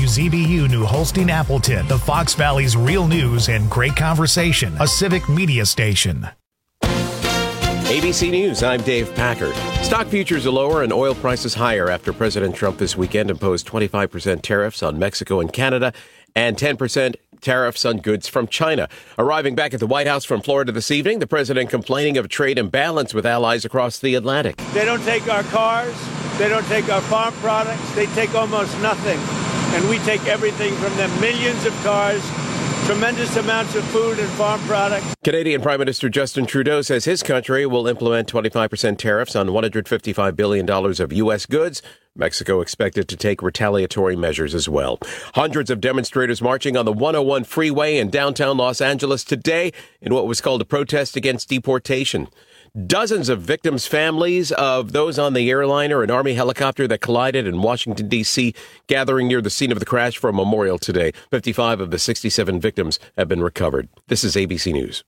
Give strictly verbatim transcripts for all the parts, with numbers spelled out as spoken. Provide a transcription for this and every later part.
W Z B U New Holstein Appleton, the Fox Valley's real news and great conversation, a civic media station. A B C News, I'm Dave Packard. Stock futures are lower and oil prices higher after President Trump this weekend imposed twenty-five percent tariffs on Mexico and Canada and ten percent tariffs on goods from China. Arriving back at the White House from Florida this evening, the president complaining of a trade imbalance with allies across the Atlantic. They don't take our cars. They don't take our farm products. They take almost nothing. And we take everything from them. Millions of cars, tremendous amounts of food and farm products. Canadian Prime Minister Justin Trudeau says his country will implement twenty-five percent tariffs on one hundred fifty-five billion dollars of U S goods. Mexico expected to take retaliatory measures as well. Hundreds of demonstrators marching on the one oh one freeway in downtown Los Angeles today in what was called a protest against deportation. Dozens of victims' families of those on the airliner and Army helicopter that collided in Washington, D C, gathering near the scene of the crash for a memorial today. fifty-five of the sixty-seven victims have been recovered. This is A B C News.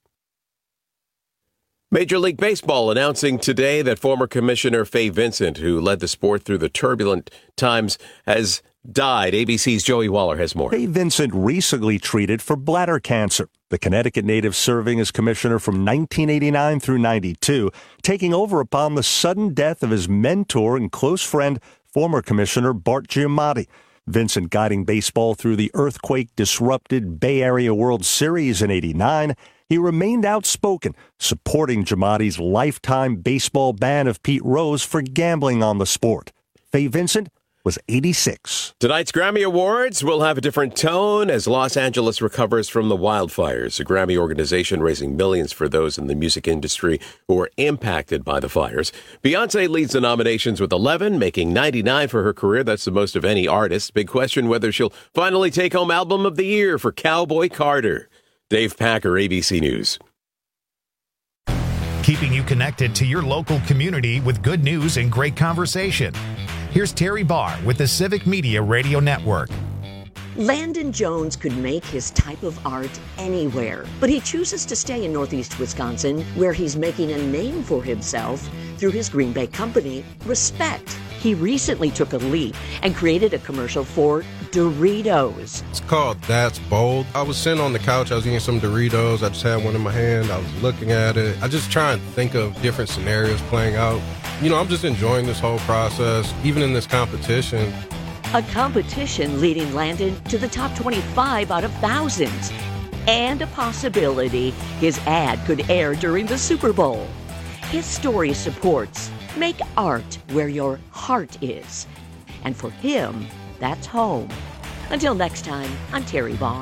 Major League Baseball announcing today that former Commissioner Fay Vincent, who led the sport through the turbulent times, has died. A B C's Joey Waller has more. Fay Vincent recently treated for bladder cancer. The Connecticut native serving as commissioner from nineteen eighty-nine through ninety-two, taking over upon the sudden death of his mentor and close friend, former Commissioner Bart Giamatti. Vincent guiding baseball through the earthquake-disrupted Bay Area World Series in eighty-nine. He remained outspoken, supporting Giamatti's lifetime baseball ban of Pete Rose for gambling on the sport. Fay Vincent was eighty-six. Tonight's Grammy Awards will have a different tone as Los Angeles recovers from the wildfires. A Grammy organization raising millions for those in the music industry who were impacted by the fires. Beyoncé leads the nominations with eleven, making ninety-nine for her career. That's the most of any artist. Big question whether she'll finally take home Album of the Year for Cowboy Carter. Dave Packer, A B C News. Keeping you connected to your local community with good news and great conversation. Here's Terry Barr with the Civic Media Radio Network. Landon Jones could make his type of art anywhere, but he chooses to stay in Northeast Wisconsin, where he's making a name for himself through his Green Bay company, Respect. He recently took a leap and created a commercial for Doritos. It's called That's Bold. I was sitting on the couch, I was eating some Doritos, I just had one in my hand, I was looking at it. I just try and think of different scenarios playing out. You know, I'm just enjoying this whole process, even in this competition. A competition leading Landon to the top twenty-five out of thousands. And a possibility his ad could air during the Super Bowl. His story supports make art where your heart is. And for him, that's home. Until next time, I'm Terry Vaughn.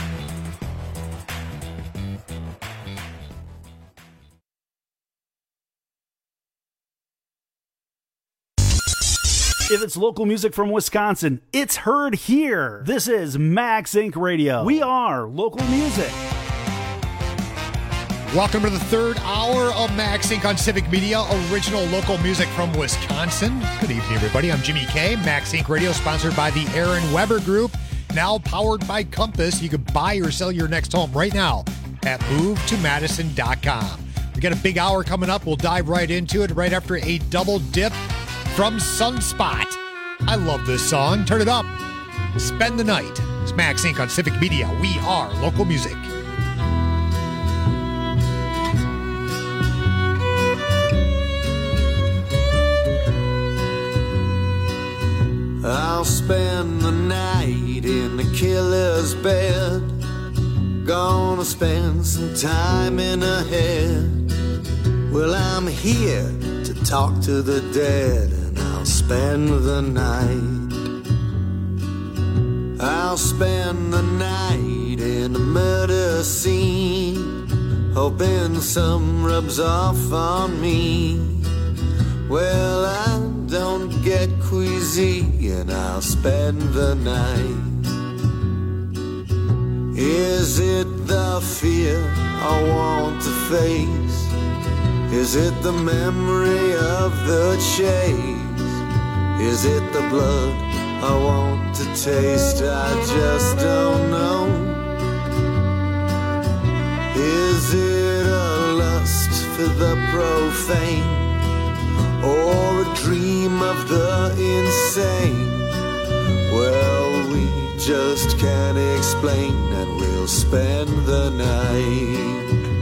If it's local music from Wisconsin, it's heard here. This is Max Inc Radio. We are local music. Welcome to the third hour of Max Inc on Civic Media, original local music from Wisconsin. Good evening, everybody. I'm Jimmy K. Max Inc Radio, sponsored by the Aaron Weber Group, now powered by Compass. You can buy or sell your next home right now at move to madison dot com. We got a big hour coming up. We'll dive right into it right after a double dip from Sunspot. I love this song. Turn it up. Spend the night. It's Max Inc on Civic Media. We are local music. I'll spend the night in the killer's bed. Gonna spend some time in her head. Well, I'm here to talk to the dead, and I'll spend the night. I'll spend the night in a murder scene, hoping some rubs off on me. Well, I don't get queasy, and I'll spend the night. Is it the fear I want to face? Is it the memory of the chase? Is it the blood I want to taste? I just don't know. Is it a lust for the profane, or a dream of the insane? Well, we just can't explain, and we'll spend the night.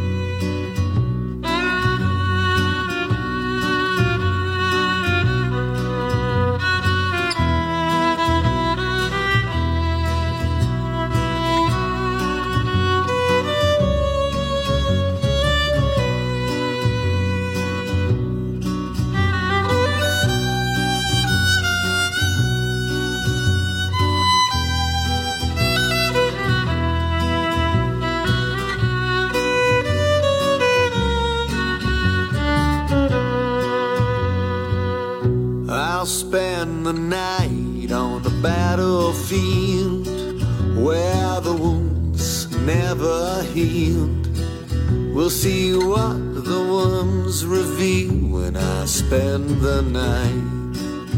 I'll spend the night on the battlefield where the wounds never healed. We'll see what the worms reveal when I spend the night.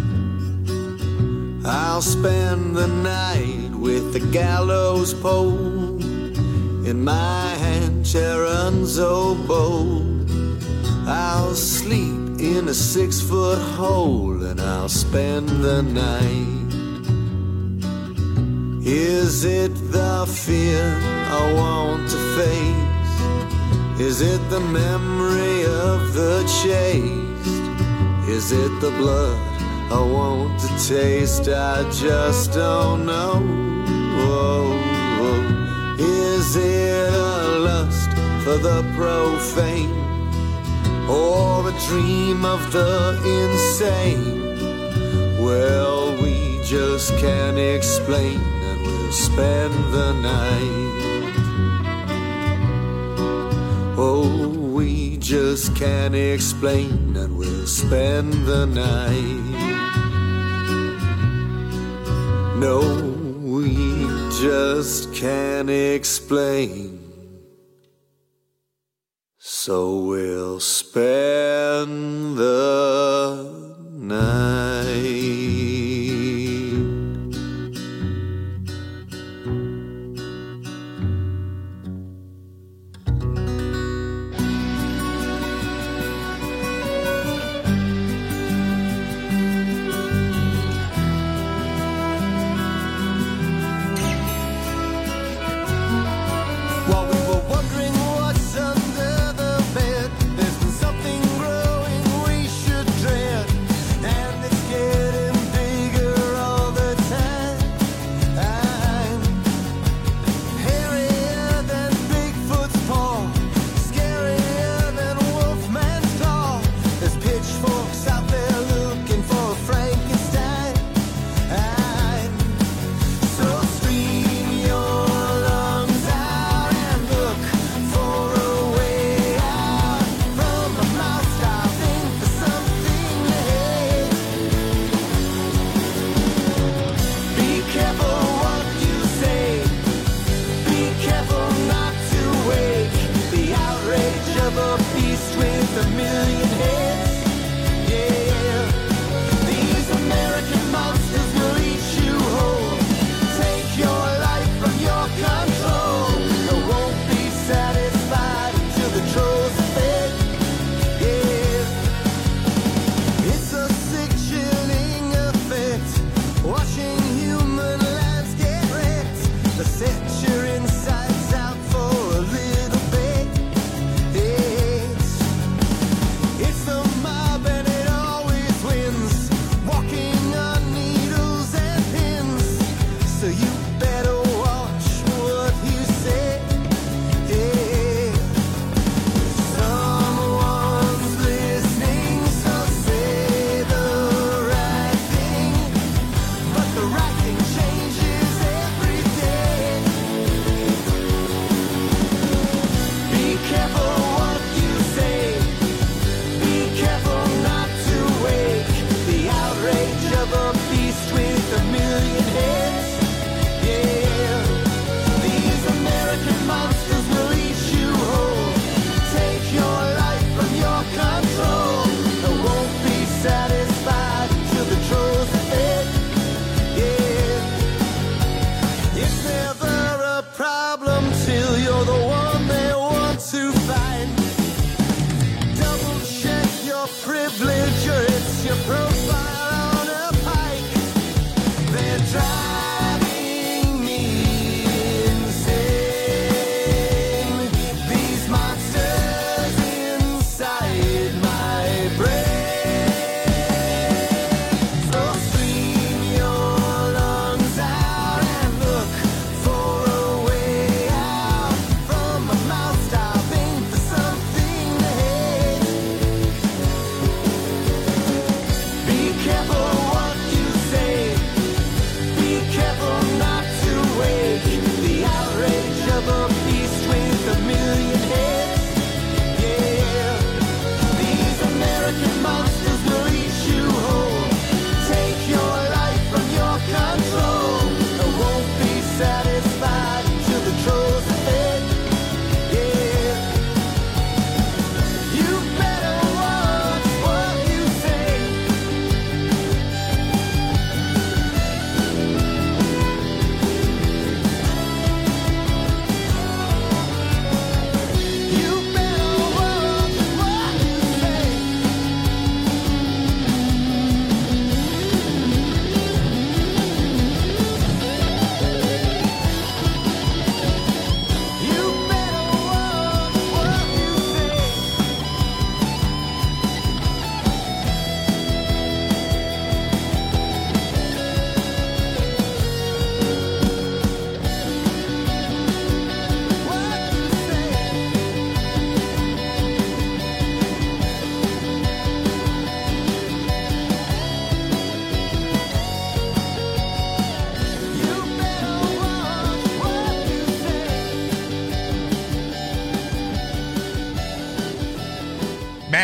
I'll spend the night with the gallows pole in my hand, Sharon's oboe. I'll sleep in a six-foot hole and I'll spend the night. Is it the fear I want to face? Is it the memory of the chased? Is it the blood I want to taste? I just don't know. Oh, oh. Is it a lust for the profane, or a dream of the insane? Well, we just can't explain, and we'll spend the night. Oh, we just can't explain, and we'll spend the night. No, we just can't explain, so we'll spend the night. While we were wondering what's under the bed, there's been something growing we should dread, and it's getting bigger all the time. Hairier than Bigfoot's paw, scarier than Wolfman's claw. There's pitchforks out there looking for a Frankenstein. So scream your lungs out and look for a way out from a mouth starving for something to hate. Be careful what you say. Be careful not to wake the outrage of a beast with a million heads. Yeah, these American monsters will eat you whole, take your life from your control. They won't be satisfied until the trolls are fed. Yeah, it's a sick, chilling effect, watching human lives get wrecked. They set your insides out for a little bit. It's, it's the mob and it always wins, walking on needles and pins. So you better watch what you say. Yeah, someone's listening, so say the right thing. But the right thing changes every day. Be careful what you say. Be careful not to wake the outrage of a beast with a million heads. Yeah, these American monsters will eat you whole, take your life from your control. They won't be satisfied till the trolls are fed. Yeah, it's never a problem till you're the one they want to find. Double check your privilege or it's your profile on a pike. They're driving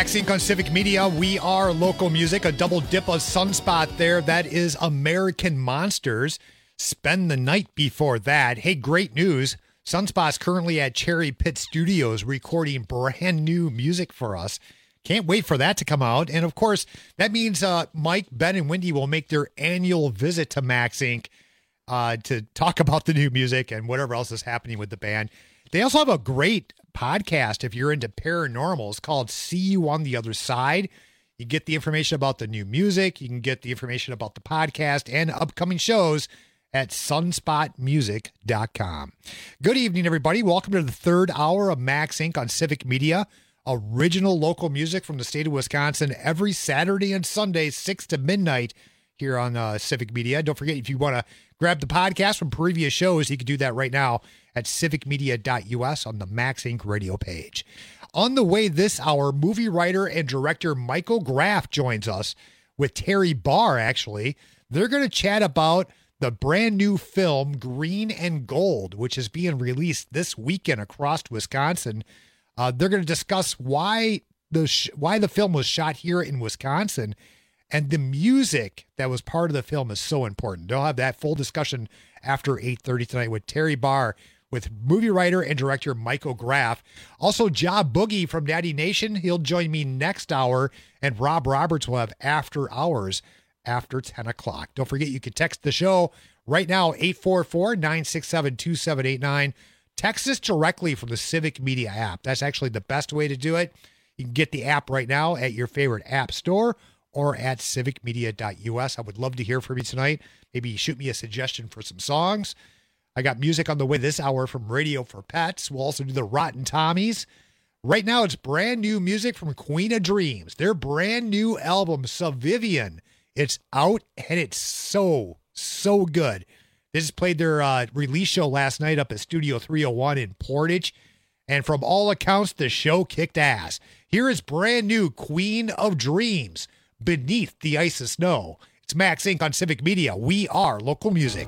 Max Inc on Civic Media. We are local music, a double dip of Sunspot there. That is American Monsters. Spend the Night before that. Hey, great news. Sunspot's currently at Cherry Pit Studios recording brand new music for us. Can't wait for that to come out. And of course, that means uh, Mike, Ben, and Wendy will make their annual visit to Max Inc uh, to talk about the new music and whatever else is happening with the band. They also have a great podcast if you're into paranormal. It's called See You on the Other Side. You get the information about the new music. You can get the information about the podcast and upcoming shows at sunspot music dot com. Good evening, everybody. Welcome to the third hour of Max Inc on Civic Media. Original local music from the state of Wisconsin every Saturday and Sunday, six to midnight here on uh, Civic Media. Don't forget, if you want to grab the podcast from previous shows, you can do that right now at civic media dot u s on the Max Inc radio page. On the way this hour, movie writer and director Michael Graff joins us with Terry Barr, actually. They're going to chat about the brand new film Green and Gold, which is being released this weekend across Wisconsin. Uh, they're going to discuss why the sh- why the film was shot here in Wisconsin, and the music that was part of the film is so important. They'll have that full discussion after eight thirty tonight with Terry Barr, with movie writer and director Michael Graff. Also, Ja Boogie from Natty Nation. He'll join me next hour, and Rob Roberts will have After Hours after ten o'clock. Don't forget, you can text the show right now, eight four four, nine six seven, two seven eight nine. Text us directly from the Civic Media app. That's actually the best way to do it. You can get the app right now at your favorite app store or at civic media dot u s. I would love to hear from you tonight. Maybe shoot me a suggestion for some songs. I got music on the way this hour from Radio for Pets. We'll also do the Rotten Tommies. Right now, it's brand new music from Queen of Dreams. Their brand new album, Subvivian. It's out, and it's so, so good. They just played their uh, release show last night up at Studio three oh one in Portage, and from all accounts, the show kicked ass. Here is brand new Queen of Dreams, Beneath the Ice of Snow. It's Max Inc on Civic Media. We are local music.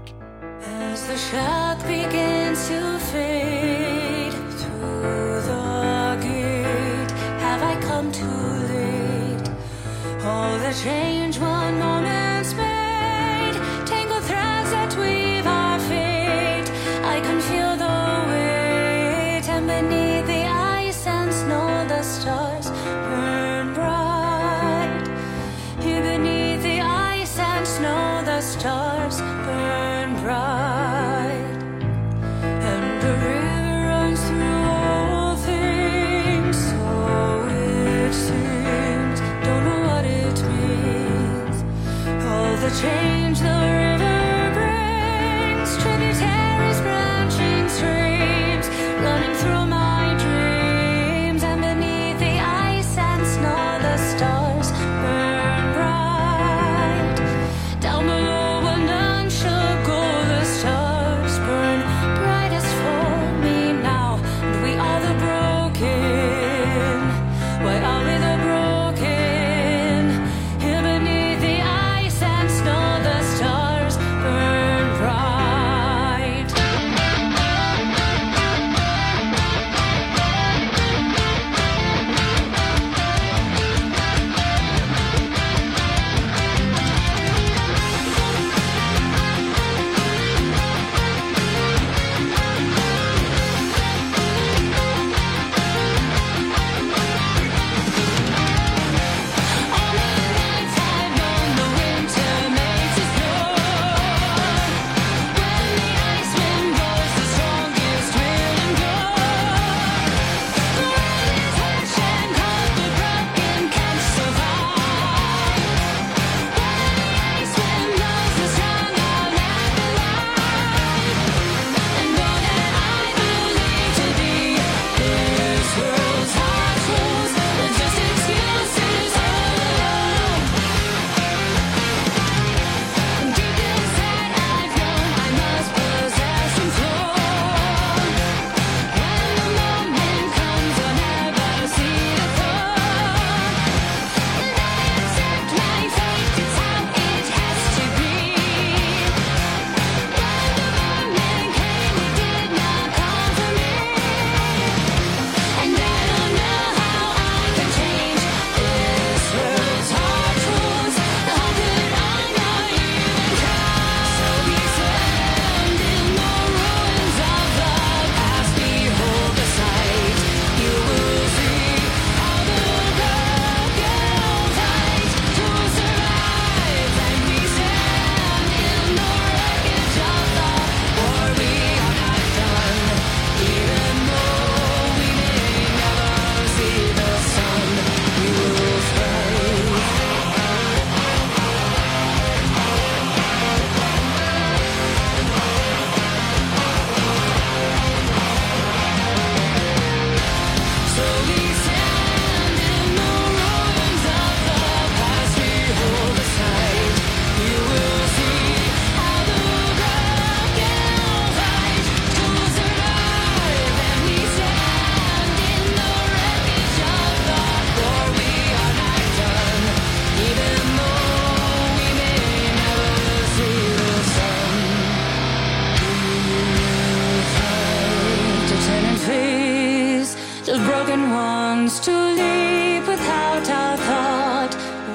As the shock begins to fade through the gate, have I come too late? All the change one moment's made, tangled threads that weave our fate. I can feel the weight, and beneath the ice and snow, the stars burn bright. Here beneath the ice and snow, the stars burn bright.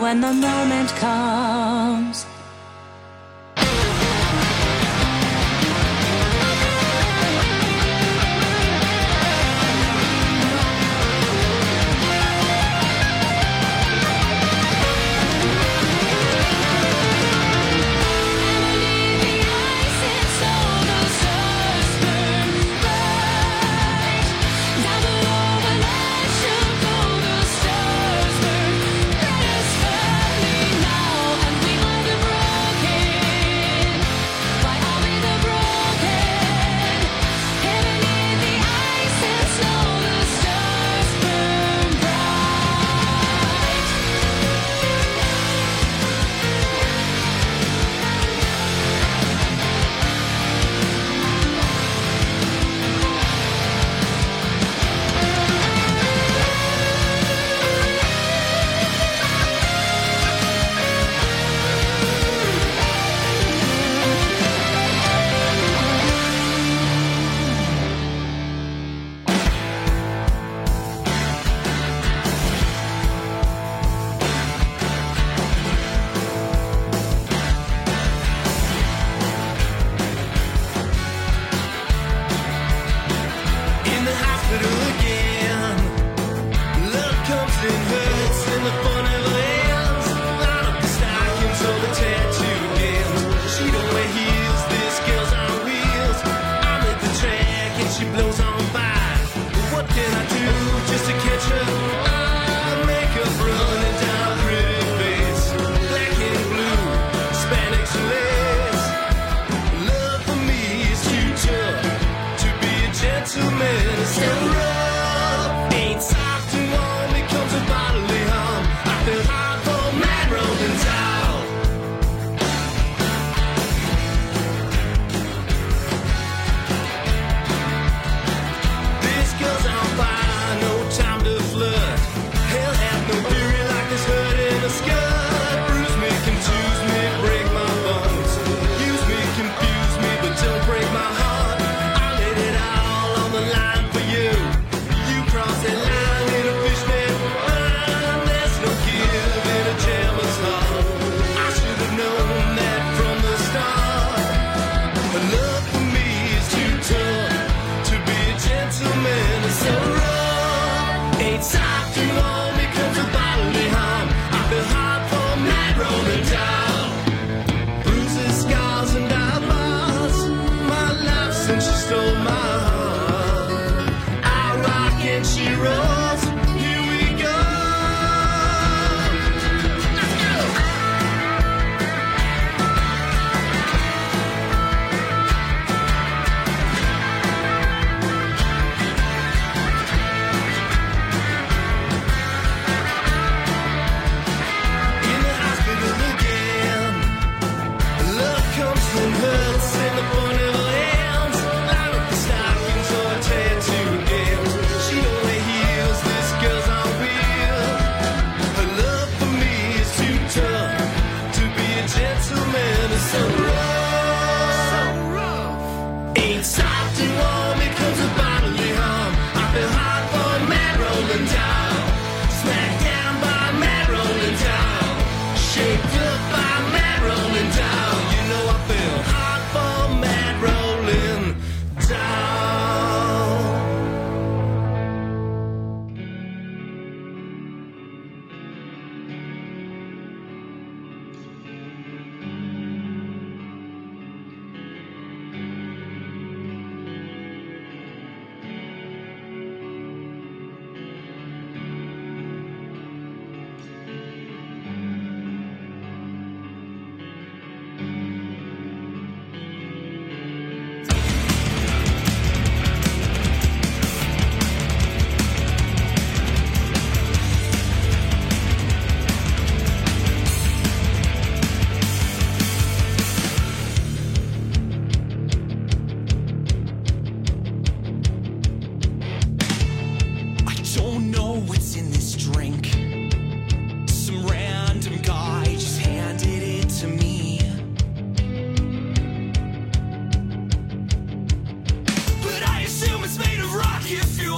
when the moment comes.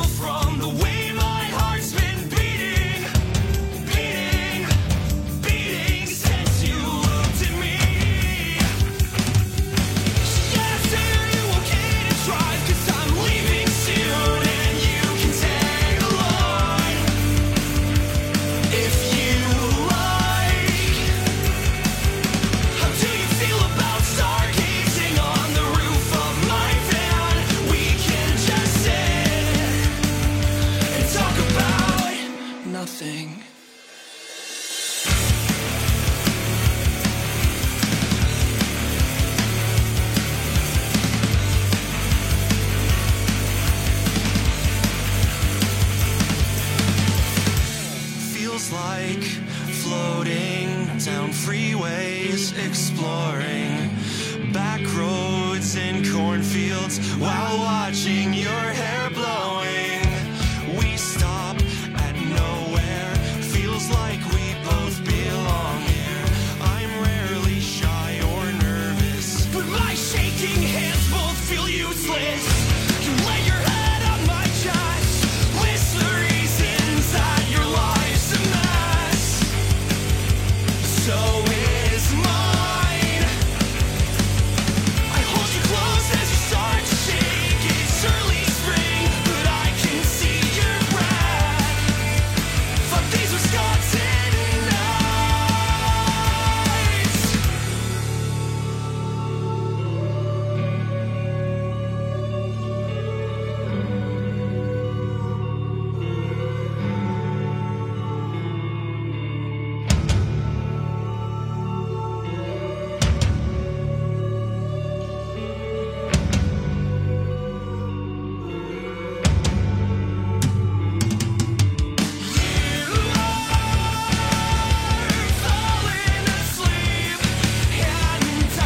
From the way my heart's been beating, beating, beating. exploring back roads and cornfields while watching your hair blowing. We stop at nowhere, feels like we both belong here. I'm rarely shy or nervous, but my shaking hands both feel useless. You lay your head on my chest, list the reasons that your life's a mess. So is mine. I hold you close as you start to shake. It's early spring, but I can see your breath. Fuck these Wisconsin nights. Falling asleep, and I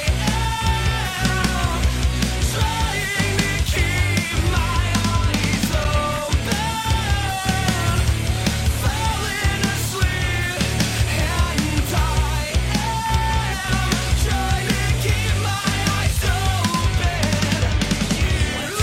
am trying to keep my eyes open. Falling asleep, and I am trying to keep my eyes open. You are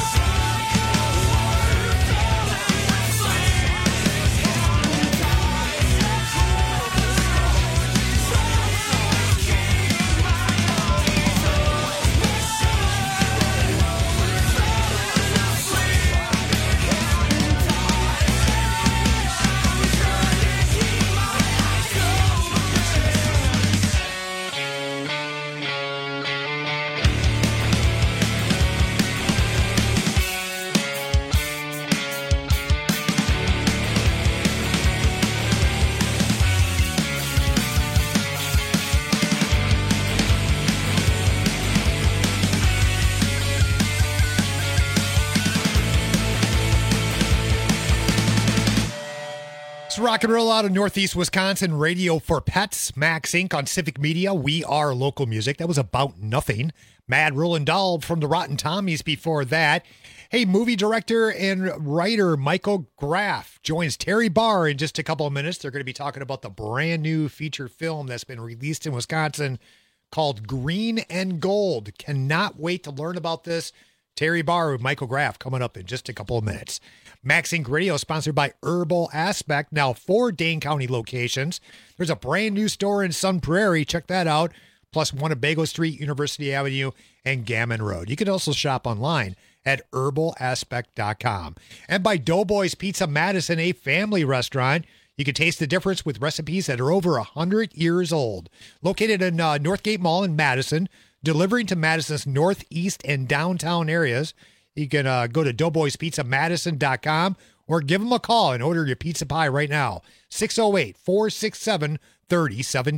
It's rock and roll out of Northeast Wisconsin, radio for pets. Max Incorporated on Civic Media. We are local music. That was About Nothing. Mad Roland Dahl from the Rotten Tommies before that. Hey, movie director and writer Michael Graff joins Terry Barr in just a couple of minutes. They're going to be talking about the brand new feature film that's been released in Wisconsin called Green and Gold. Cannot wait to learn about this. Terry Barr with Michael Graff coming up in just a couple of minutes. Max Incorporated Radio sponsored by Herbal Aspect. Now four Dane County locations. There's a brand new store in Sun Prairie. Check that out. Plus one at Bagel Street, University Avenue, and Gammon Road. You can also shop online at herbal aspect dot com. And by Doughboys Pizza Madison, a family restaurant. You can taste the difference with recipes that are over one hundred years old. Located in uh, Northgate Mall in Madison, delivering to Madison's northeast and downtown areas. You can uh, go to doughboys pizza madison dot com or give them a call and order your pizza pie right now. six oh eight, four six seven, three oh one seven.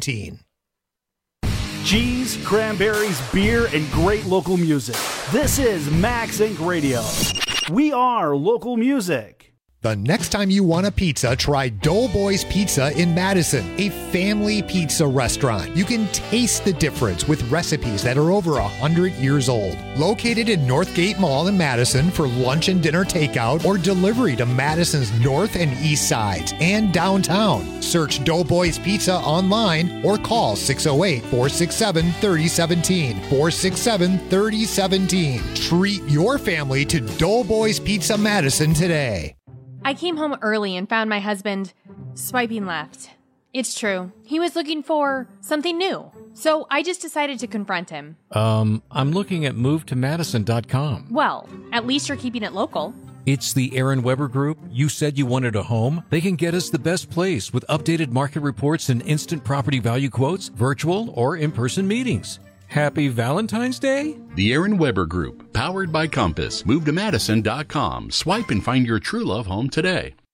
Cheese, cranberries, beer, and great local music. This is Max Incorporated Radio. We are local music. The next time you want a pizza, try Doughboys Pizza in Madison, a family pizza restaurant. You can taste the difference with recipes that are over one hundred years old. Located in Northgate Mall in Madison for lunch and dinner takeout or delivery to Madison's north and east sides and downtown. Search Doughboys Pizza online or call six oh eight, four six seven, three oh one seven. four six seven, three oh one seven. Treat your family to Doughboys Pizza Madison today. I came home early and found my husband swiping left. It's true. He was looking for something new. So I just decided to confront him. Um, I'm looking at move to madison dot com. Well, at least you're keeping it local. It's the Aaron Weber Group. You said you wanted a home. They can get us the best place with updated market reports and instant property value quotes, virtual or in-person meetings. Happy Valentine's Day? The Aaron Weber Group, powered by Compass. Move to madison dot com. Swipe and find your true love home today.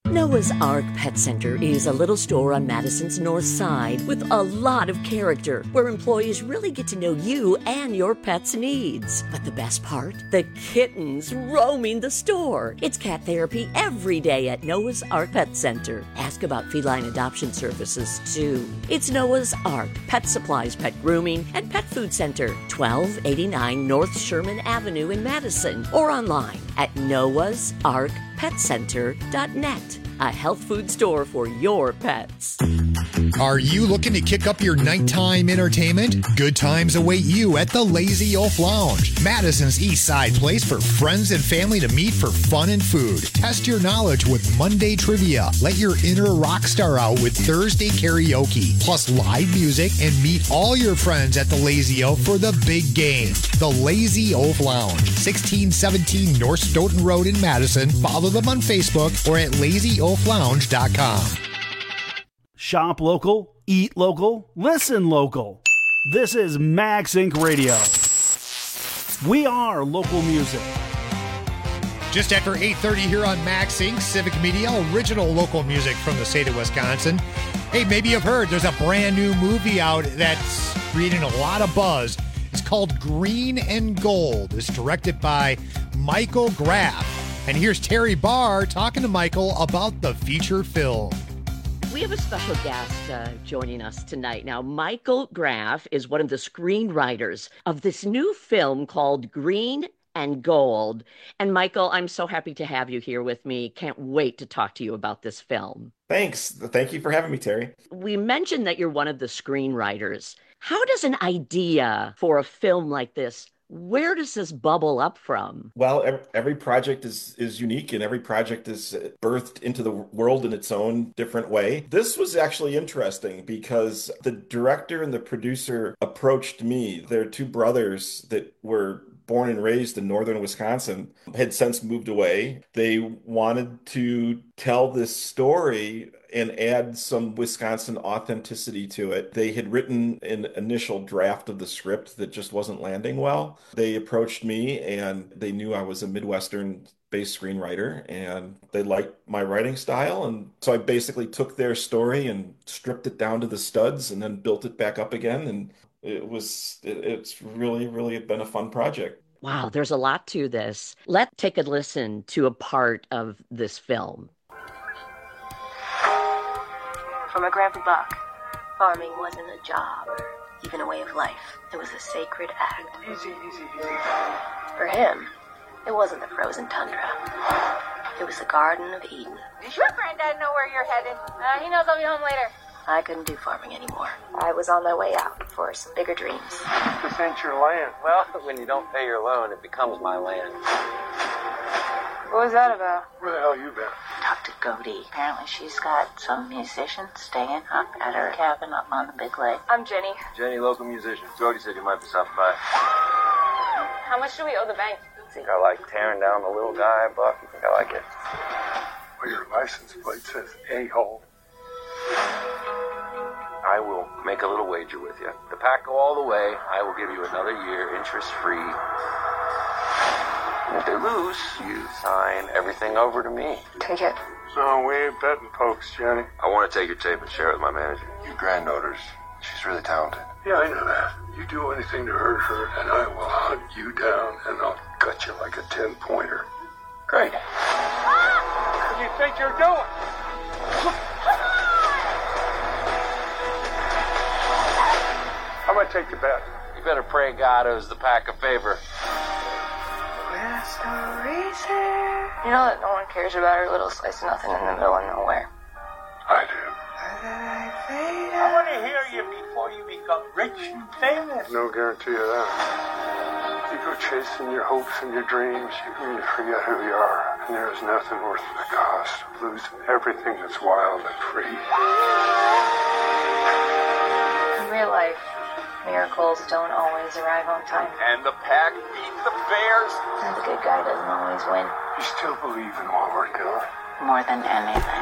Noah's Ark Pet Center is a little store on Madison's north side with a lot of character where employees really get to know you and your pet's needs. But the best part? The kittens roaming the store. It's cat therapy every day at Noah's Ark Pet Center. Ask about feline adoption services, too. It's Noah's Ark Pet Supplies, Pet Grooming, and Pet Food Center, twelve eighty-nine North Sherman Avenue in Madison, or online at noahs ark pet center dot net. A health food store for your pets. Are you looking to kick up your nighttime entertainment? Good times await you at the Lazy Oaf Lounge, Madison's East Side place for friends and family to meet for fun and food. Test your knowledge with Monday trivia. Let your inner rock star out with Thursday karaoke, plus live music, and meet all your friends at the Lazy Oaf for the big game. The Lazy Oaf Lounge, sixteen seventeen North Stoughton Road in Madison. Follow them on Facebook or at lazy oaf lounge dot com. Shop local, eat local, listen local. This is Max Incorporated. Radio. We are local music. Just after eight thirty here on Max Incorporated. Civic Media, original local music from the state of Wisconsin. Hey, maybe you've heard there's a brand new movie out that's creating a lot of buzz. It's called Green and Gold. It's directed by Michael Graff. And here's Terry Barr talking to Michael about the feature film. We have a special guest uh, joining us tonight. Now, Michael Graff is one of the screenwriters of this new film called Green and Gold. And Michael, I'm so happy to have you here with me. Can't wait to talk to you about this film. Thanks. Thank you for having me, Terry. We mentioned that you're one of the screenwriters. How does an idea for a film like this, where does this bubble up from? Well, every, every project is is unique, and every project is birthed into the world in its own different way. This was actually interesting because the director and the producer approached me. They're two brothers that were born and raised in northern Wisconsin, had since moved away. They wanted to tell this story and add some Wisconsin authenticity to it. They had written an initial draft of the script that just wasn't landing well. They approached me and they knew I was a Midwestern based screenwriter and they liked my writing style. And so I basically took their story and stripped it down to the studs and then built it back up again. And it was, it, it's really, really been a fun project. Wow, there's a lot to this. Let's take a listen to a part of this film. For my grandpa Buck, farming wasn't a job or even a way of life. It was a sacred act. Easy, easy, easy. For him, it wasn't the frozen tundra. It was the Garden of Eden. You sure Granddad know where you're headed? Uh, he knows I'll be home later. I couldn't do farming anymore. I was on my way out for some bigger dreams. This ain't your land. Well, when you don't pay your loan, it becomes my land. What was that about? Where the hell you been? Talked to Godie. Apparently she's got some musician staying up at her cabin up on the Big Lake. I'm Jenny. Jenny, local musician. Jody said you might be stopping by. How much do we owe the bank? Think I like tearing down the little guy, Buck? You think I like it? Well, your license plate says A-hole. I will make a little wager with you. The pack go all the way, I will give you another year interest-free. And if they lose, you sign everything over to me. Take it. So we ain't betting folks, Jenny. I want to take your tape and share it with my manager. Your granddaughter's, she's really talented. Yeah, I know that. You do anything to hurt her, and I will hunt you down, and I'll gut you like a ten-pointer. Great. What do you think you're doing? How about I take the bet? You better pray God owes the pack a favor. You know that no one cares about her little slice of nothing in the middle of nowhere. I do. I want to hear you before you become rich and famous. No guarantee of that. You go chasing your hopes and your dreams, and you forget who you are. And there is nothing worth the cost of losing everything that's wild and free. In real life, miracles don't always arrive on time. And the pack beats the bears. And the good guy doesn't always win. You still believe in what we're doing? More than anything.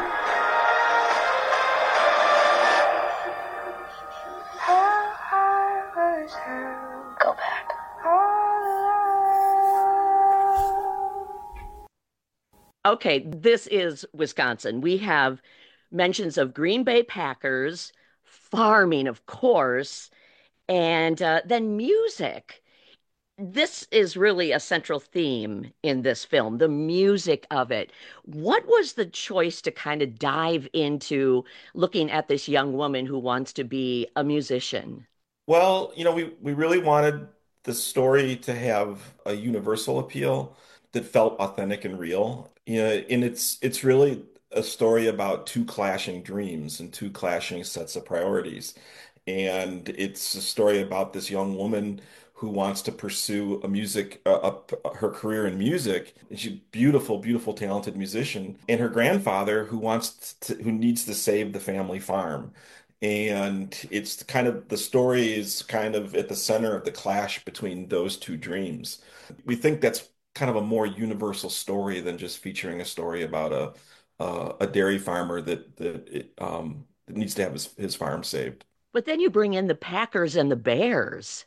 Go back. Okay, this is Wisconsin. We have mentions of Green Bay Packers, farming, of course, and uh, then music. This is really a central theme in this film, the music of it. What was the choice to kind of dive into looking at this young woman who wants to be a musician? Well, you know, we, we really wanted the story to have a universal appeal that felt authentic and real. You know, and it's it's really a story about two clashing dreams and two clashing sets of priorities. And it's a story about this young woman who wants to pursue a music, uh, up her career in music. And she's a beautiful, beautiful, talented musician. And her grandfather who wants to, who needs to save the family farm. And it's kind of the story is kind of at the center of the clash between those two dreams. We think that's kind of a more universal story than just featuring a story about a uh, a dairy farmer that that it, um, that needs to have his, his farm saved. But then you bring in the Packers and the Bears.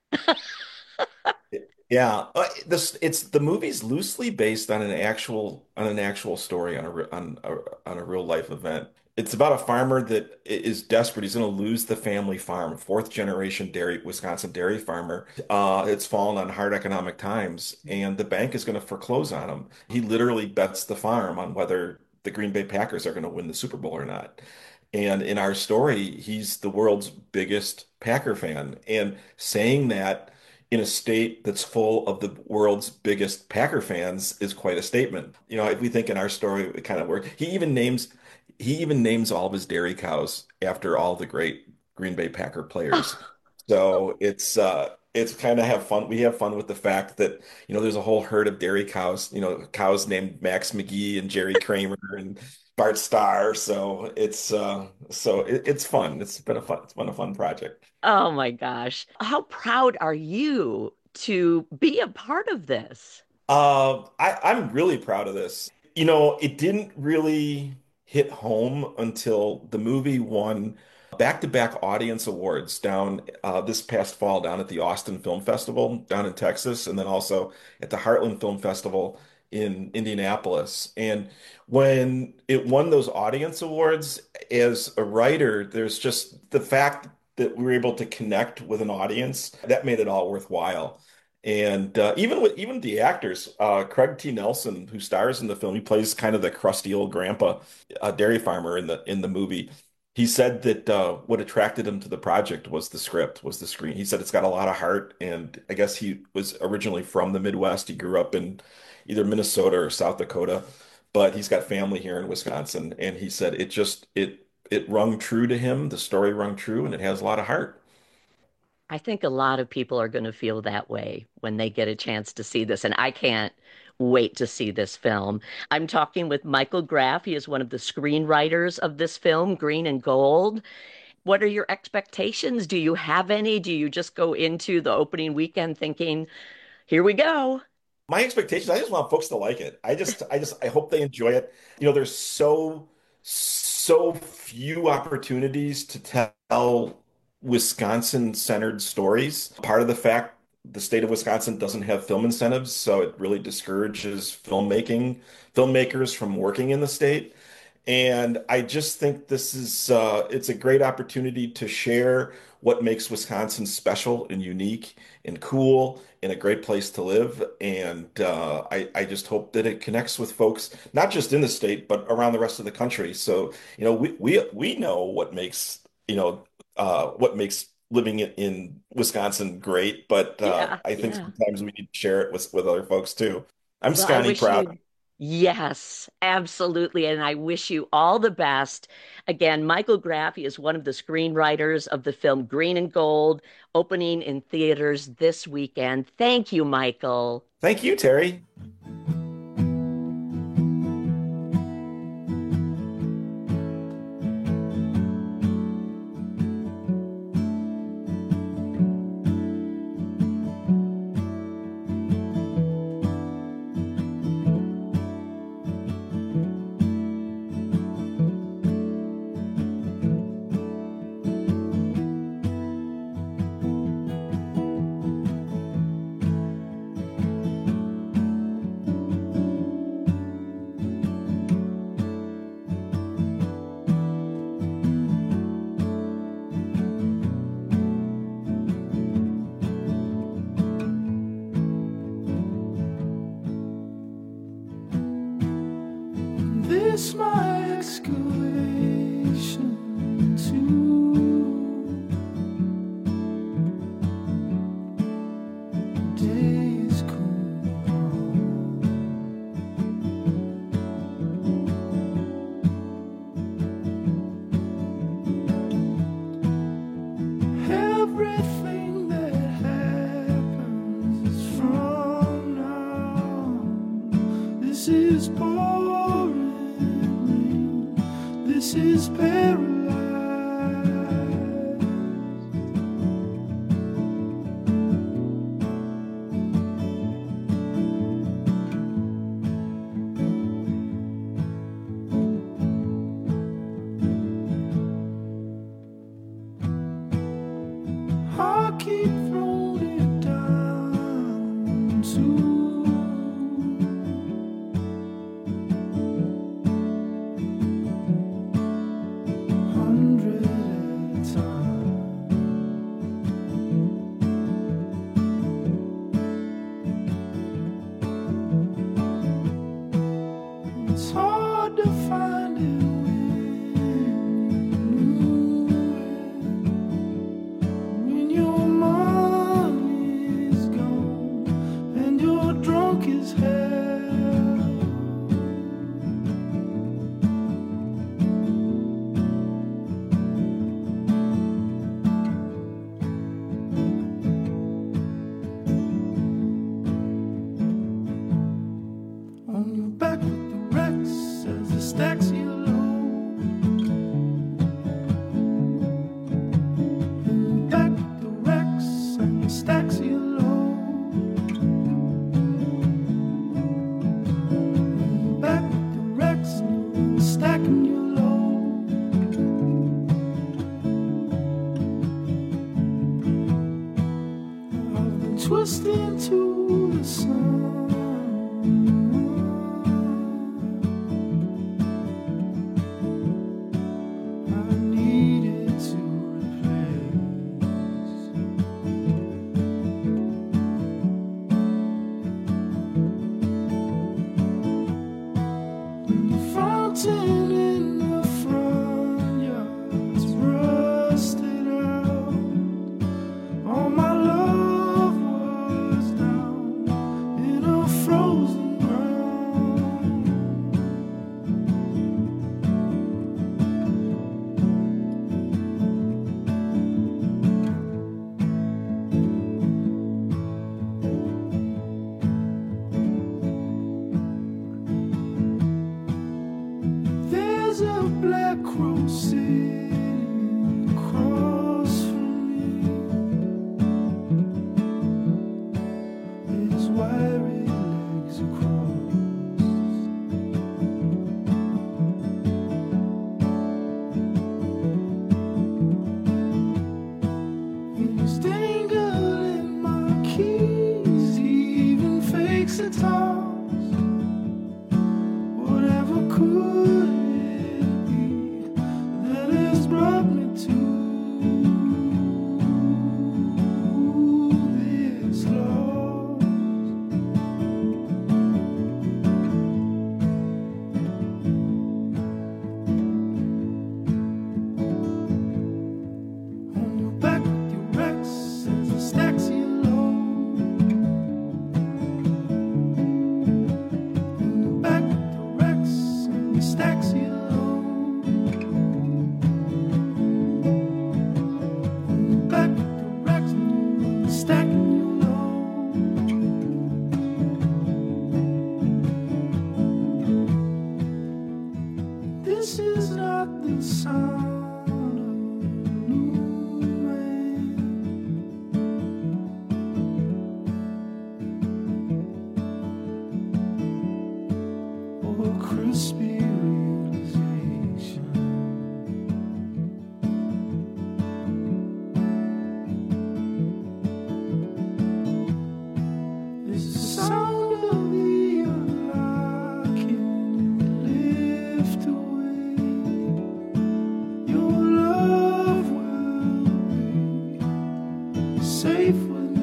Yeah, uh, this it's the movie's loosely based on an actual on an actual story on a re- on a, on a real life event. It's about a farmer that i- is desperate. He's going to lose the family farm, fourth generation dairy Wisconsin dairy farmer. Uh, it's fallen on hard economic times, and the bank is going to foreclose on him. He literally bets the farm on whether the Green Bay Packers are going to win the Super Bowl or not. And in our story, he's the world's biggest Packer fan. And saying that in a state that's full of the world's biggest Packer fans is quite a statement. You know, if we think in our story, it kind of works. He even names he even names all of his dairy cows after all the great Green Bay Packer players. So it's uh it's kind of have fun. We have fun with the fact that, you know, there's a whole herd of dairy cows, you know, cows named Max McGee and Jerry Kramer and Bart Starr. So it's uh so it, it's fun. It's been a fun it's been a fun project. Oh my gosh. How proud are you to be a part of this? Uh, I, I'm really proud of this. You know, it didn't really hit home until the movie won back-to-back audience awards down uh, this past fall down at the Austin Film Festival down in Texas, and then also at the Heartland Film Festival in Indianapolis. And when it won those audience awards, as a writer, there's just the fact that we were able to connect with an audience that made it all worthwhile. And uh, even with even the actors, uh, Craig T. Nelson, who stars in the film, he plays kind of the crusty old grandpa, uh, dairy farmer in the in the movie. He said that uh, what attracted him to the project was the script, was the screen. He said it's got a lot of heart, and I guess he was originally from the Midwest. He grew up in either Minnesota or South Dakota, but he's got family here in Wisconsin. And he said it just it it rung true to him. The story rung true, and it has a lot of heart. I think a lot of people are going to feel that way when they get a chance to see this, and I can't wait to see this film. I'm talking with Michael Graff. He is one of the screenwriters of this film, Green and Gold. What are your expectations? Do you have any? Do you just go into the opening weekend thinking, here we go? My expectations, I just want folks to like it. I just, I just, I hope they enjoy it. You know, there's so, so few opportunities to tell Wisconsin-centered stories. Part of the fact the state of Wisconsin doesn't have film incentives, so it really discourages filmmaking, filmmakers from working in the state. And I just think this is uh, it's a great opportunity to share what makes Wisconsin special and unique and cool and a great place to live. And uh, I, I just hope that it connects with folks, not just in the state, but around the rest of the country. So, you know, we we we know what makes, you know, uh, what makes living in, in Wisconsin great, but uh, Yeah, I think yeah. sometimes we need to share it with, with other folks too. I'm Well, I Scotty wish proud. you, yes, absolutely. And I wish you all the best. Again, Michael Graff, he is one of the screenwriters of the film Green and Gold, opening in theaters this weekend. Thank you, Michael. Thank you, Terry. this my excavation too? Days cool on. Everything that happens is from now. This is pouring rain. This is paralyzed. I keep throwing it down too. Hundred at a time. It's hard to find it when your money's gone and you're drunk as hell. On your back with the wrecks as the stacks you load. On your back with the wrecks and the stacks you load. On your back with the wrecks and the stacking you load. I've been twisting to the sun. I needed to replace. The fountain in the front yard's rusted out. All my love was down in a frozen ground. There's a black crow sitting across from me. His wiry legs are crossed. He's dangling my keys. He even fakes a toss. Whatever could it be that has brought me to this loss? On your back with your wrecks as the stacks you load. On your back with the wrecks and the stacks you load. On your back with the wrecks and the stacking you load. This is not the sound of a new man or a crispy realization. It's the sound of the unlocking and the lift away. Your love will be safe with me.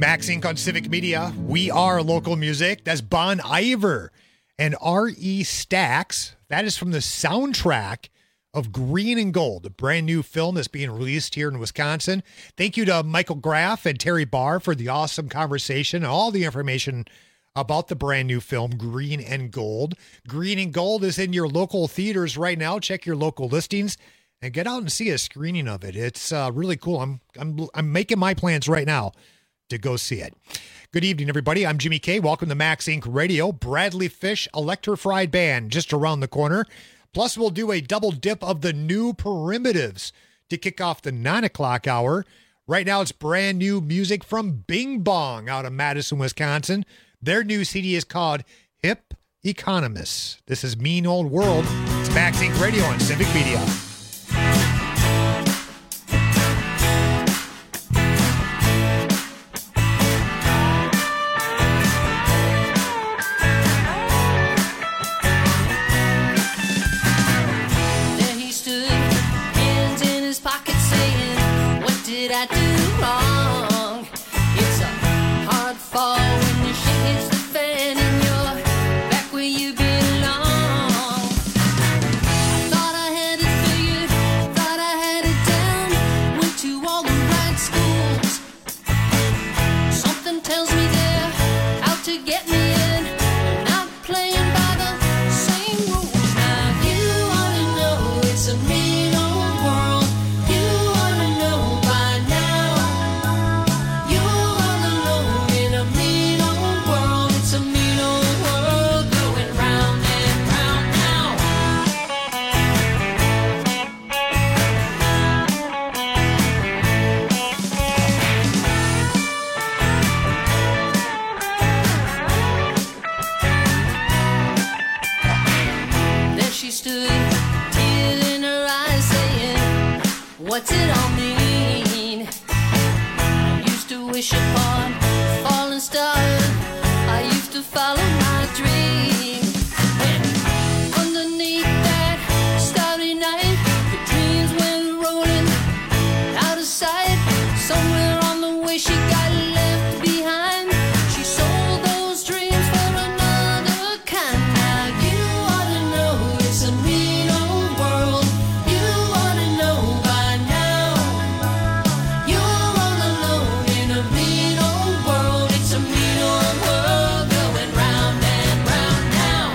Max Incorporated on Civic Media. We are local music. That's Bon Iver and R E. Stax. That is from the soundtrack of Green and Gold, a brand new film that's being released here in Wisconsin. Thank you to Michael Graff and Terry Barr for the awesome conversation and all the information about the brand new film, Green and Gold. Green and Gold is in your local theaters right now. Check your local listings and get out and see a screening of it. It's uh, really cool. I'm, I'm, I'm making my plans right now to go see it. Good evening, everybody. I'm Jimmy K. Welcome to Max Incorporated. Radio. Bradley Fish Electrified Band just around the corner. Plus, we'll do a double dip of the new Primitives to kick off the nine o'clock hour. Right now, it's brand new music from Bing Bong out of Madison, Wisconsin. Their new C D is called Hip Economists. This is Mean Old World. It's Max Incorporated Radio on Civic Media. I do wrong. It's a hard fall when your shit hits the fan and you're back where you belong. I thought I had it figured, thought I had it down, went to all the right schools. Something tells me they're out to get me in, not playing by the same rules. Now you ought to know it's a mean old world. You ought to know by now. You're all alone in a mean old world. It's a mean old world going round and round now. There she stood, tears in her eyes, saying, what's it all mean? I used to wish upon a falling star. I used to follow my dream. And underneath that starry night, the dreams went rolling out of sight. Somewhere on the way she got left behind. She sold those dreams for another kind. Now you ought to know it's a mean old world. You ought to know by now. You're all alone in a mean old world. It's a mean old world going round and round now.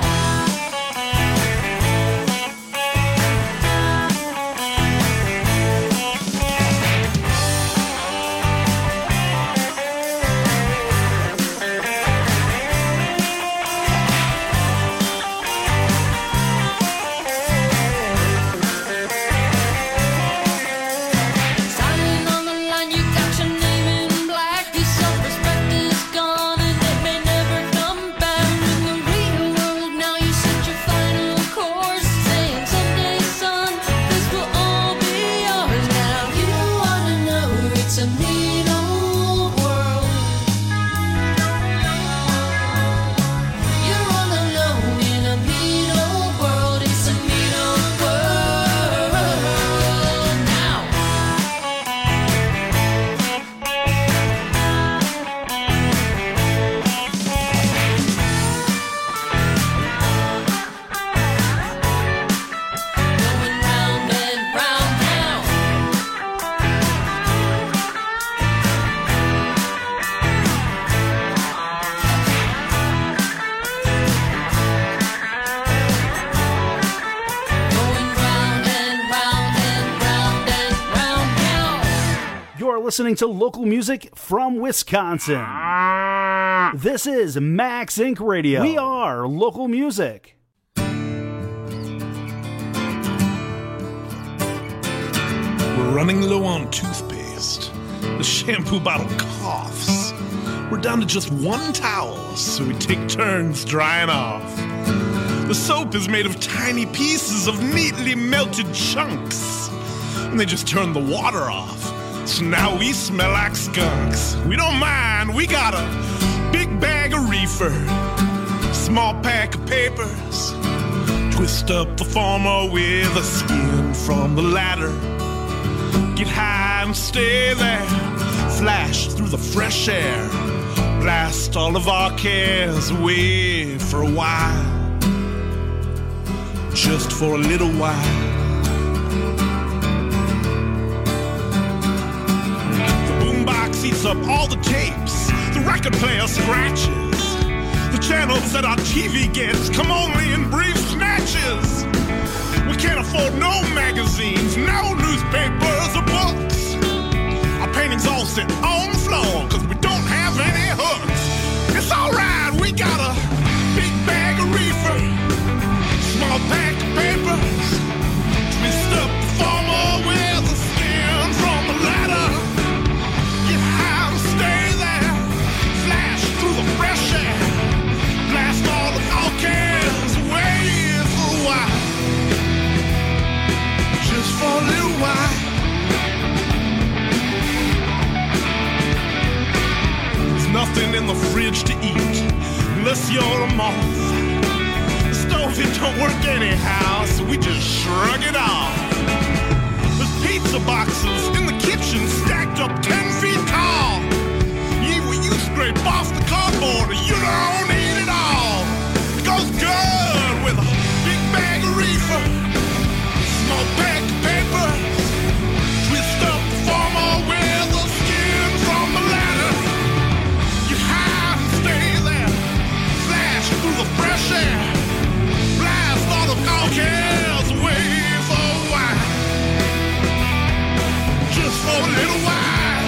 Signing on the line, you got your name in black. Your self-respect is gone and it may never come back. In the real world now you set your final course, saying someday, son, this will all be yours. Now you ought to know it's a mean old world. You're all alone in a mean old world. It's a mean old world now. Going round and round now. Going round and round and round and round now. You're listening to local music from Wisconsin. This is Max Incorporated Radio. We are local music. We're running low on toothpaste. The shampoo bottle coughs. We're down to just one towel, so we take turns drying off. The soap is made of tiny pieces of neatly melted chunks, and they just turn the water off. So now we smell like skunks. We don't mind, we got a big bag of reefer, small pack of papers. Twist up the former with a skin from the latter. Get high and stay there. flash through the fresh air, blast all of our cares away for a while, just for a little while. The boombox eats up all the tapes, the record player scratches, the channels that our T V gets come only in brief snatches. We can't afford no magazines, no newspapers or books. Our paintings all sit on the floor, cause we don't have any hooks. It's alright, we got a big bag of reefer, small pack of papers, twist up the former with the skin from the ladder. Get high and stay there, flash through the fresh air, blast all the all cares away for a while, just for a little while. There's nothing in the fridge to eat unless you're a moth. The stove, it don't work anyhow, so we just shrug it off. There's pizza boxes in the kitchen stacked up ten feet tall. You eat what you scrape off the cardboard, or you don't eat it all. It goes good with a big bag of reefer, small pack of papers, twist up the former with the skin from the ladder. You hide and stay there, flash through the fresh air, blast all the all cares away for a while, just for a little while.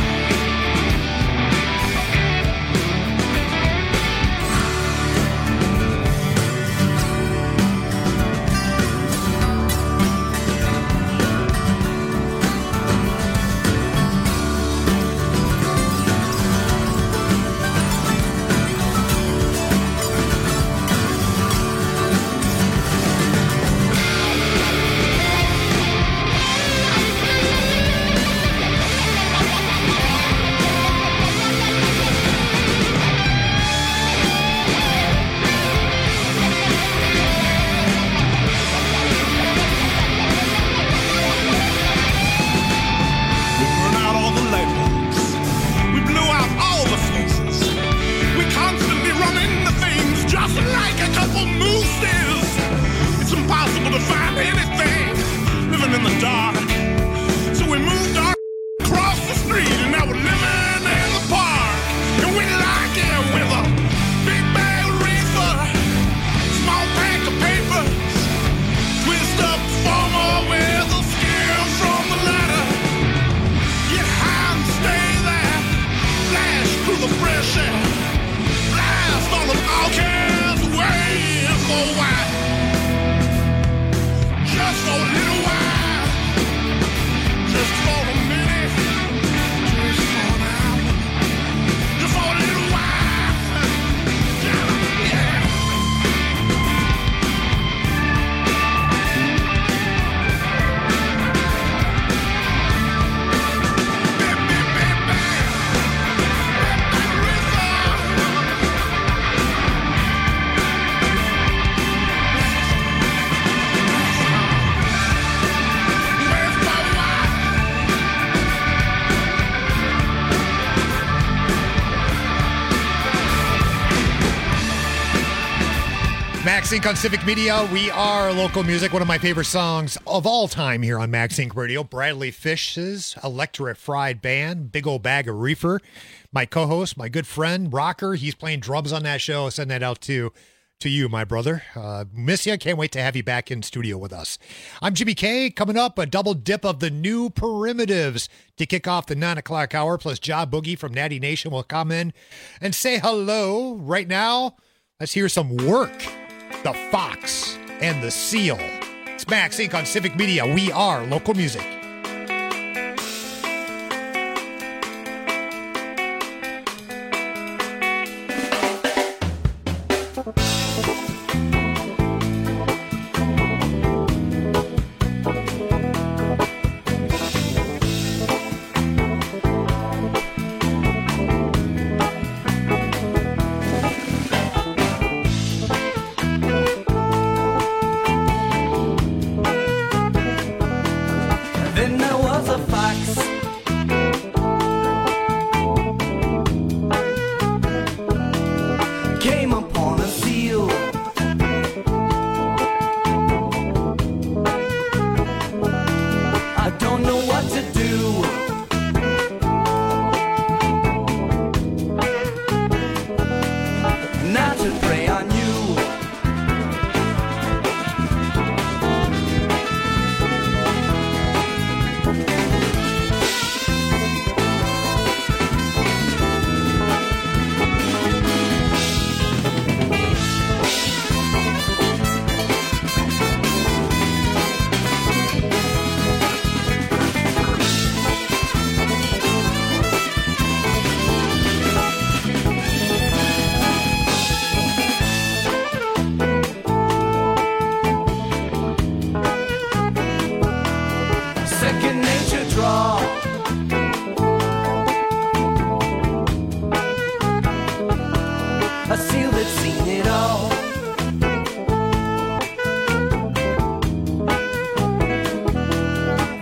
MaxInc on Civic Media. We are local music. One of my favorite songs of all time here on MaxInc Radio. Bradley Fish's Electric Fried Band, Big Old Bag of Reefer. My co-host, my good friend, Rocker, he's playing drums on that show. Send that out to, to you, my brother. Uh, miss you. Can't wait to have you back in studio with us. I'm Jimmy K. Coming up, a double dip of the new Primitives to kick off the nine o'clock hour, plus Job Boogie from Natty Nation will come in and say hello. Right now, let's hear some work. The Fox and the Seal. It's MaxInc on Civic Media. We are local music.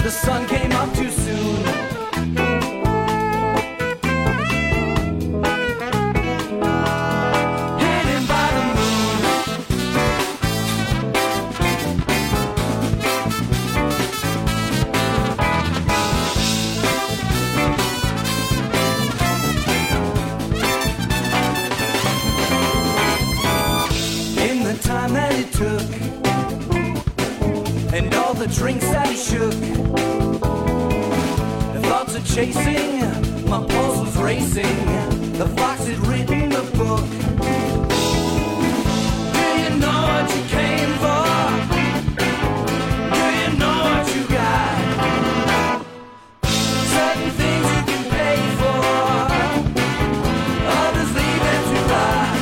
the sun came up too soon. Hidden by the moon. In the time that it took, and all the drinks that he shook, the thoughts of chasing, my pulse was racing, the fox had written the book. Do you know what you came for? Do you know what you got? Certain things you can pay for, others leave it to rot.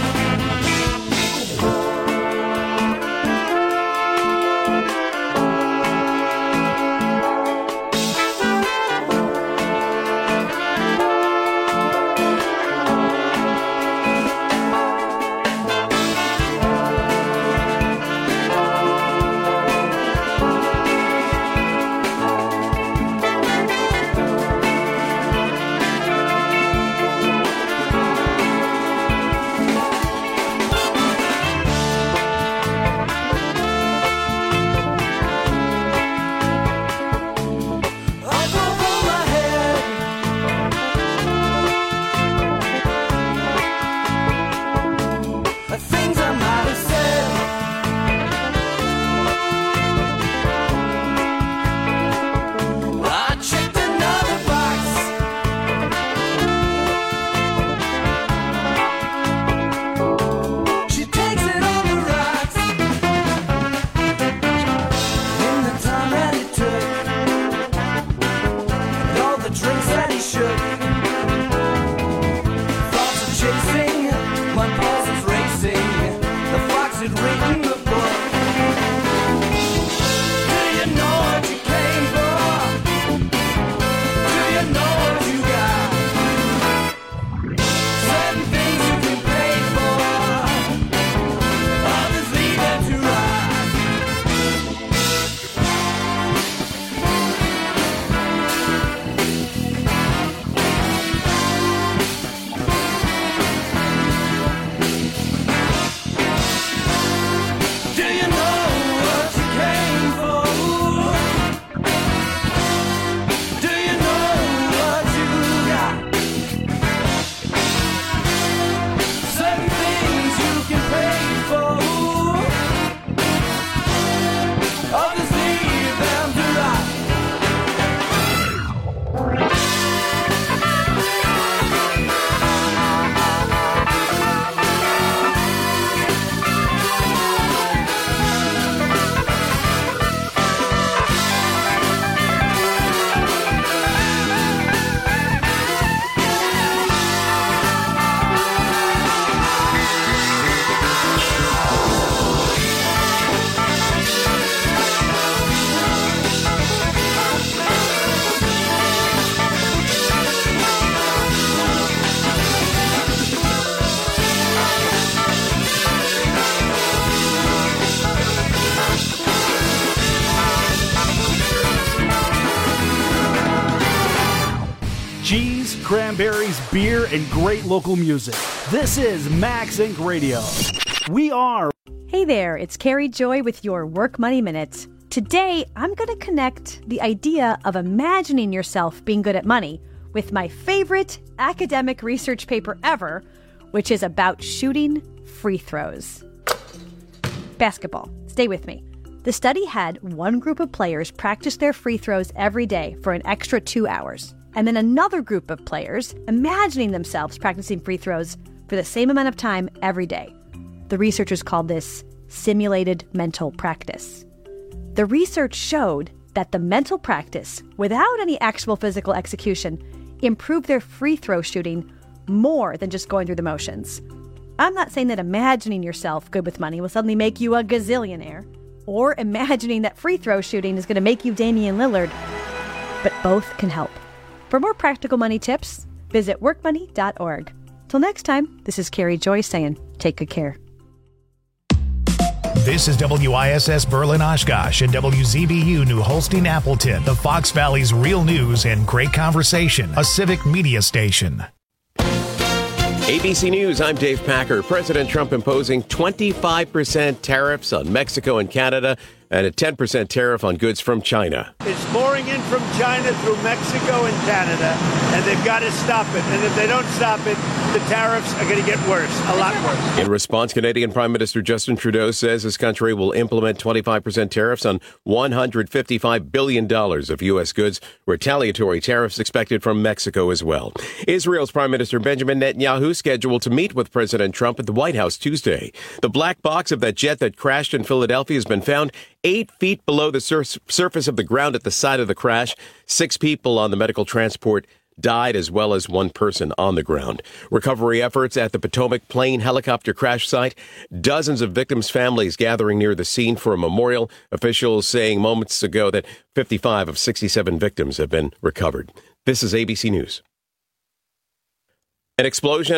Cheese, cranberries, beer, and great local music. This is Max Inc Radio. We are... Hey there, it's Carrie Joy with your Work Money Minute. Today, I'm going to connect the idea of imagining yourself being good at money with my favorite academic research paper ever, which is about shooting free throws. Basketball. Stay with me. The study had one group of players practice their free throws every day for an extra two hours, and then another group of players imagining themselves practicing free throws for the same amount of time every day. The researchers called this simulated mental practice. The research showed that the mental practice, without any actual physical execution, improved their free throw shooting more than just going through the motions. I'm not saying that imagining yourself good with money will suddenly make you a gazillionaire, or imagining that free throw shooting is going to make you Damian Lillard, but both can help. For more practical money tips, visit work money dot org. Till next time, this is Carrie Joy saying, take good care. This is W I S S Berlin Oshkosh and W Z B U New Holstein Appleton, the Fox Valley's real news and great conversation, a civic media station. A B C News, I'm Dave Packer. President Trump imposing twenty-five percent tariffs on Mexico and Canada and a ten percent tariff on goods from China. It's pouring in from China through Mexico and Canada, and they've got to stop it. And if they don't stop it, the tariffs are going to get worse, a lot worse. In response, Canadian Prime Minister Justin Trudeau says his country will implement twenty-five percent tariffs on one hundred fifty-five billion dollars of U S goods, retaliatory tariffs expected from Mexico as well. Israel's Prime Minister Benjamin Netanyahu scheduled to meet with President Trump at the White House Tuesday. The black box of that jet that crashed in Philadelphia has been found eight feet below the sur- surface of the ground at the site of the crash. Six people on the medical transport died, as well as one person on the ground. Recovery efforts at the Potomac plane helicopter crash site. Dozens of victims' families gathering near the scene for a memorial. Officials saying moments ago that fifty-five of sixty-seven victims have been recovered. This is A B C News. An explosion